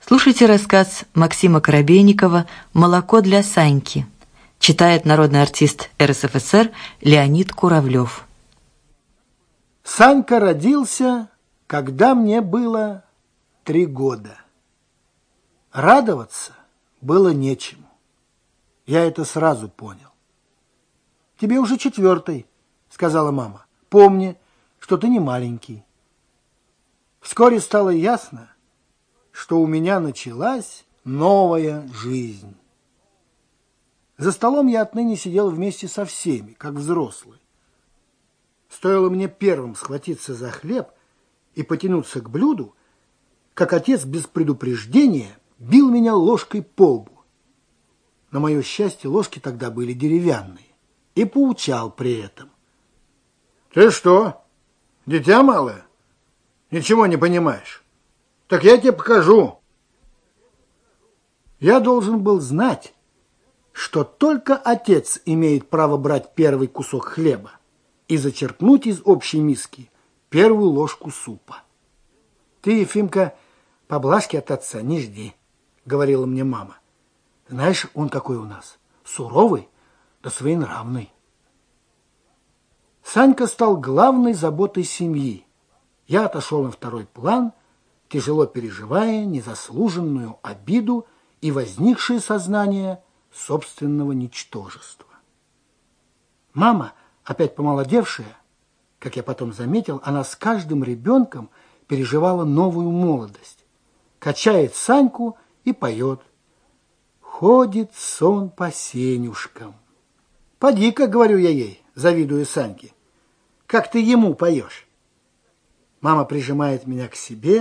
Слушайте рассказ Максима Коробейникова «Молоко для Саньки». Читает народный артист РСФСР Леонид Куравлев. Санька родился, когда мне было 3 года. Радоваться было нечему. Я это сразу понял. «Тебе уже 4-й», — сказала мама. «Помни, что ты не маленький». Вскоре стало ясно, что у меня началась новая жизнь. За столом я отныне сидел вместе со всеми, как взрослый. Стоило мне первым схватиться за хлеб и потянуться к блюду, как отец без предупреждения бил меня ложкой по лбу. На мое счастье, ложки тогда были деревянные, и поучал при этом. «Ты что, дитя малое? Ничего не понимаешь? Так я тебе покажу». Я должен был знать, что только отец имеет право брать первый кусок хлеба и зачерпнуть из общей миски первую ложку супа. «Ты, Ефимка, поблажки от отца не жди», — говорила мне мама. «Знаешь, он какой у нас, суровый да своенравный». Санька стал главной заботой семьи. Я отошел на второй план, тяжело переживая незаслуженную обиду и возникшее сознание собственного ничтожества. Мама, опять помолодевшая, как я потом заметил, она с каждым ребенком переживала новую молодость. Качает Саньку и поет. «Ходит сон по сенюшкам». «Поди-ка», — говорю я ей, завидуя Саньке, — «как ты ему поешь». Мама прижимает меня к себе,